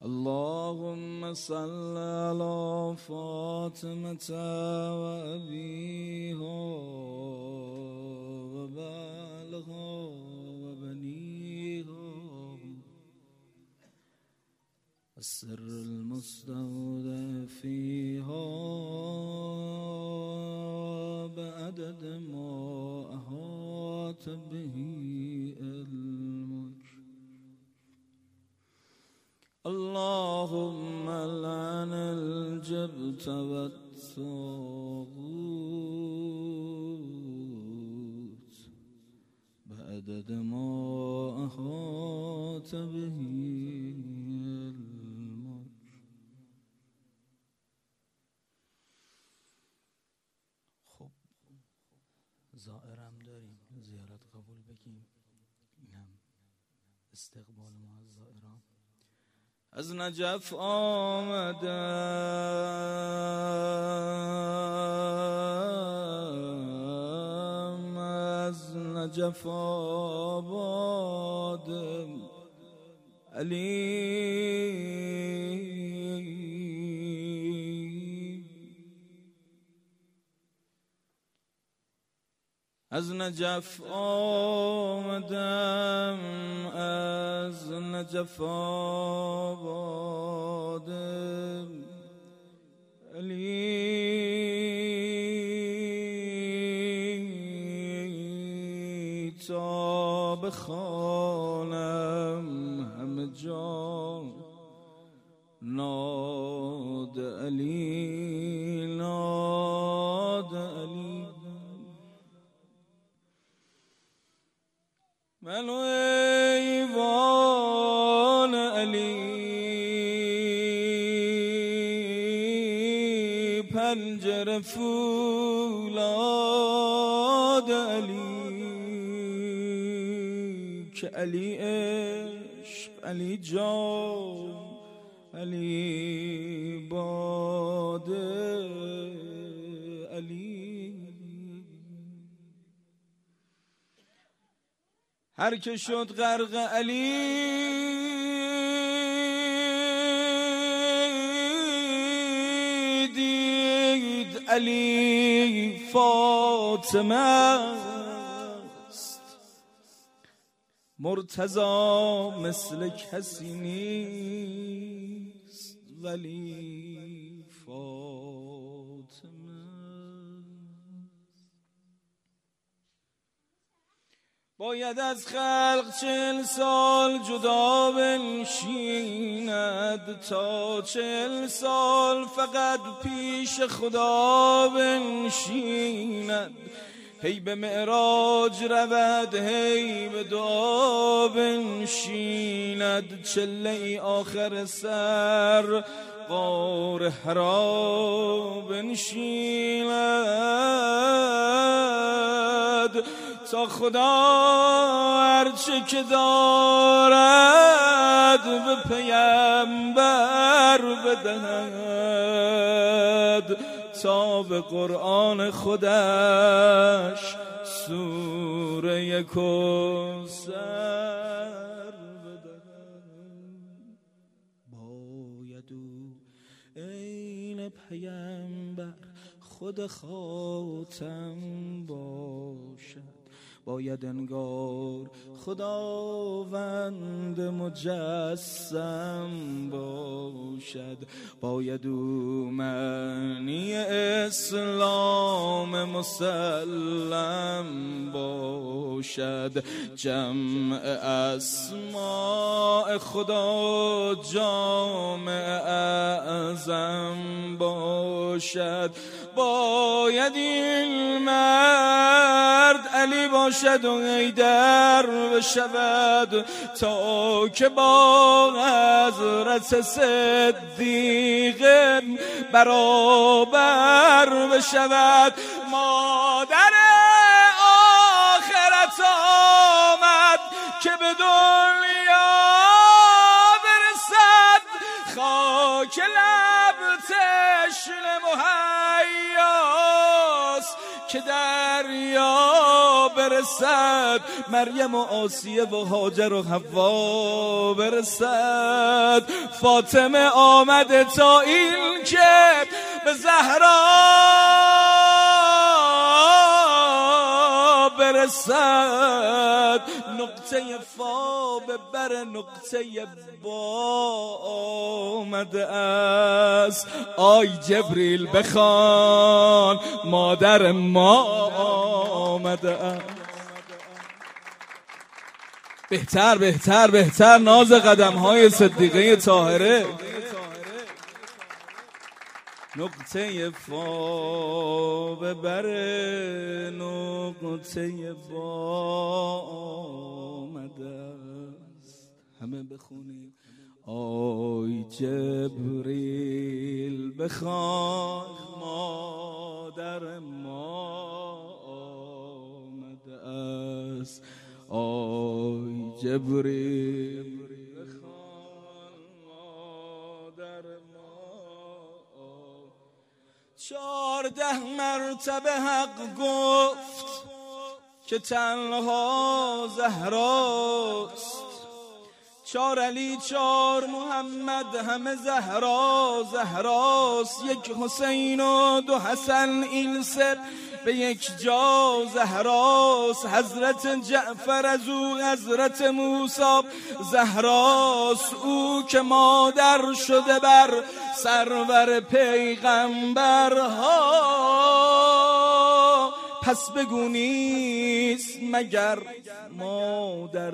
اللهم صل على فاطمة وأبيها وبالها وبنيها السر المستودع فيها بعدد ما أحاط به علمك. اللهم لعن الجبت والطاغوت بعدد ما أحاط به علمك. خب زائرم داریم، زیارت قبول بگیم. این هم استقبال ما از زائران. از نجف آمدم، از نجف آباد علی، از نجف آمدم، از نجف آباد علی تا بخوانم همه جا ناد علی، ناد علی. منو ایوان علی، پنجره فولاد علی، که علی عشق، علی جام، علی باده، علی. هر که شد غرق علی دید علی فاطمه است، مرتضی مثل کسی نیست ولی فاطمه. باید از خلق 40 سال جدا بنشیند تا 40 سال فقط پیش خدا بنشیند. هی به معراج رود، هی به دعا بنشیند. چله ای آخر سر غار حرا بنشیند تا خدا هرچه که دارد به پیامبر بدهد تا به قرآن خودش سوره کوثر بدهد. باید او عین پیامبر خود خاتم باشد، باید انگار خداوند مجسم باشد، باید او معنی اسلام مسلم باشد، جمع اسماء خدا جامع اعظم باشد. باید این مرد علی باشد و حیدر بشود تا که با حضرت صدیق برابر بشود. مادر آخرت آمد که به دنیا برسد، خاک لب تشنه مهیاست که دریا برسد، مریم و آسیه و هاجر و حوا برسد. فاطمه آمده تا این که به زهرا برسد. نقطه فا به بر نقطه با آمده است. آی جبریل بخوان مادر ما آمده است. بهتر بهتر بهتر ناز قدم های صدیقه طاهره. نقطه فا به بر نقطه با آمده است. همه بخونیم. آی جبریل بخوان مادر ما آمده است. آی جبریل بخوان مادر ما. 14 مرتبه حق گفت که تنها زهراست. 4 علی 4 محمد همه زهراست. 1 حسین و 2 حسن این سر به یک جا زهراست. حضرت جعفر از او حضرت موسی زهراست. او که مادر شده بر سرور پیغمبرها، پس بگو نیست مگر مادر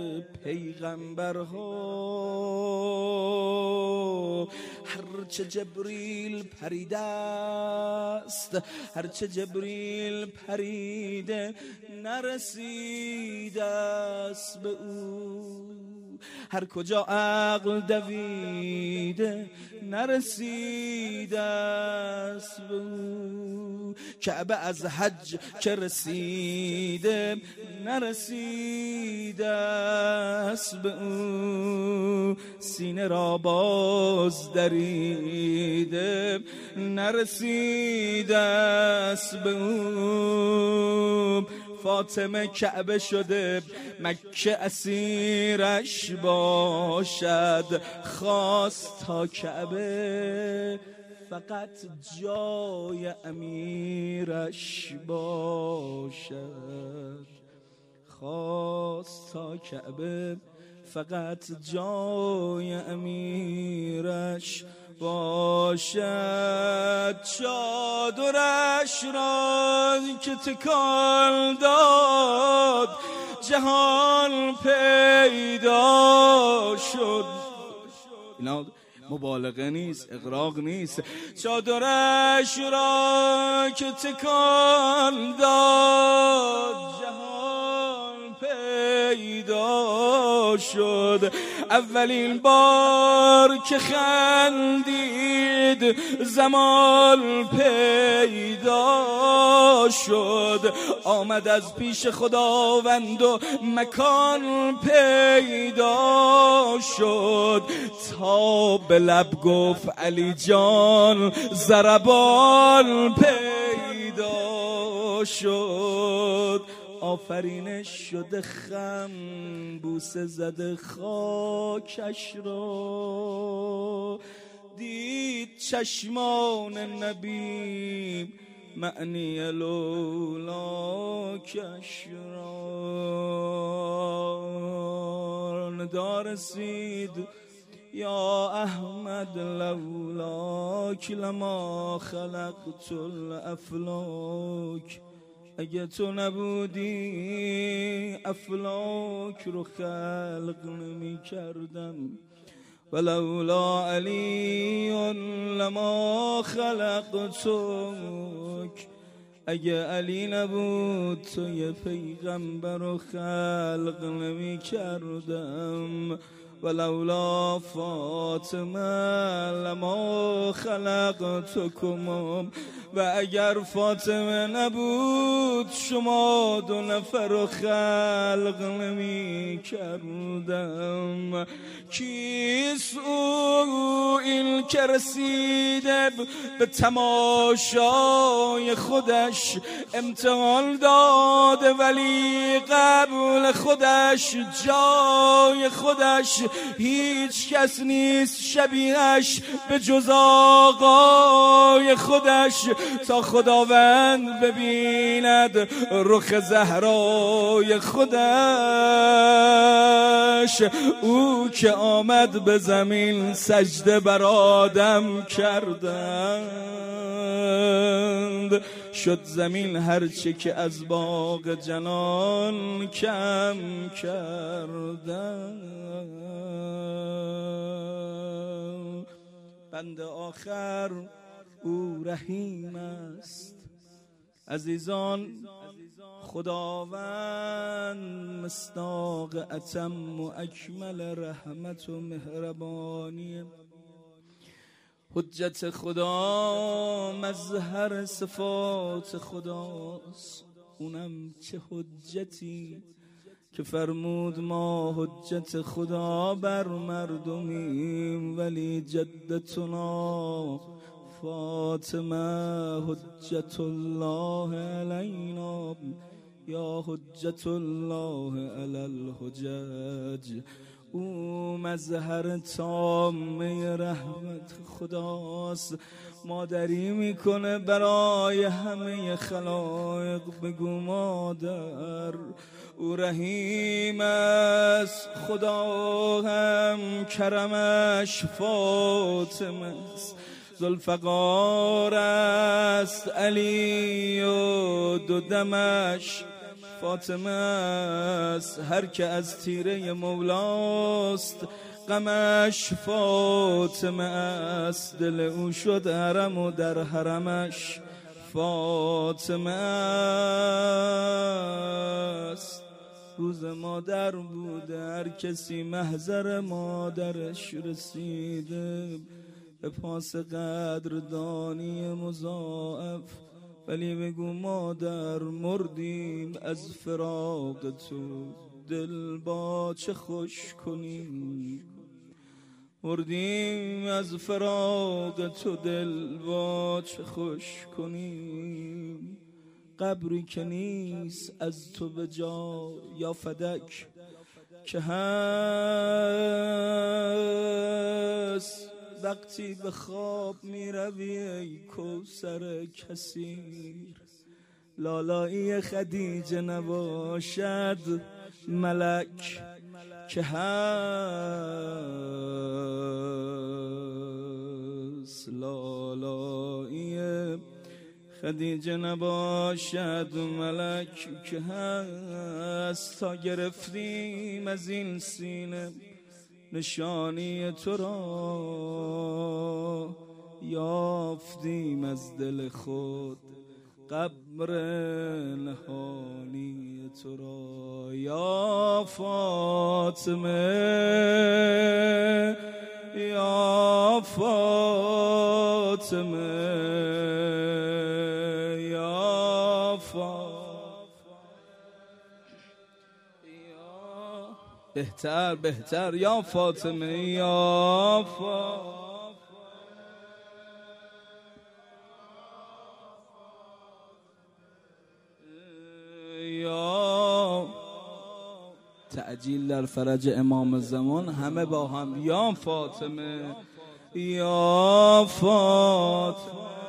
پیغمبرها. هرچه جبریل پریده است، هرچه جبریل پریده نرسیده است به او. هر کجا عقل دویده نرسیده است به او. کعبه از حج که رسیده نرسیده است به او. سینه را باز دریده نرسیده است به او. فاطمه کعبه شده مکه اسیرش باشد. خواست تا کعبه فقط جای امیرش باشد. خواست تا کعبه فقط جای امیرش باشد. چادرش را که تکان داد جهان پیدا شد. اینا مبالغه نیست، اغراق نیست. چادرش را که تکان داد جهان پیدا شد. اولین بار که خندید زمان پیدا شد. آمد از پیش خداوند و مکان پیدا شد. تا به لب گفت علی جان ضربان پیدا شد. آفرینش شده خم بوسه زده خاکش را. دید چشمان نبی معنی لولاکش را. ندا رسید یا احمد لولاک لما خلقت الافلاک. اگه تو نبودی افلاک رو خلق نمی کردم. ولولا علی لما خلقتک. اگه علی نبود تو یه پیغمبر رو خلق نمی کردم. ولولا فاطمه لما خلقتکم. و اگر فاطمه نبود شما 2 نفر رو خلق نمی کردم. کیست او این که رسیده به تماشای خودش امتحان داده، ولی قبل خودش جای خودش هیچ کس نیست شبیهش به جز آقای خودش. تا خداوند ببیند رخ زهرای خودش، او که آمد به زمین سجده بر آدم کردند، شد زمین هرچه که از باغ جنان کم کردند. بند آخر او رحیم است عزیزان، خداوند مصداق اتم و اکمل رحمت و مهربانی. حجت خدا مظهر صفات خداست، اونم چه حجتی که فرمود ما حجت خدا بر مردمیم، ولی جدتنا فاطمه حجت الله علینا یا حجت الله علی الحجج. او مظهر تامه رحمت خداست، مادری میکنه برای همه خلایق. بگو مادر. او رحیم است، خدا هم کرمش فاطمه است. ذوالفقار است علی و دو دمش فاطمه است. هر که از تیره مولاست غمش فاطمه است. دل او شد حرم و در حرمش فاطمه است. روز مادر بوده، هر کسی محضر مادرش رسیده به پاس قدردانی مضاعف. ولی بگو مادر مردیم از فراق تو، دل با چه خوش کنیم. مردیم از فراق تو، دل با چه خوش کنیم. قبری که نیست از تو به جا یا فدک که هست. وقتی به خواب می روی ای کوثر کثیر، لالایی خدیجه نباشد ملک که هست. لالایی خدیجه نباشد ملک که هست. تا گرفتیم از این سینه نشانی تو را، یافتیم از دل خود قبر نهانی تو را. یا فاطمه یا فاطمه یا فاطمه. بهتر بهتر یا فاطمه یا فاطمه یا. تعجیل در فرج امام زمان، همه با هم یا فاطمه یا فاطمه.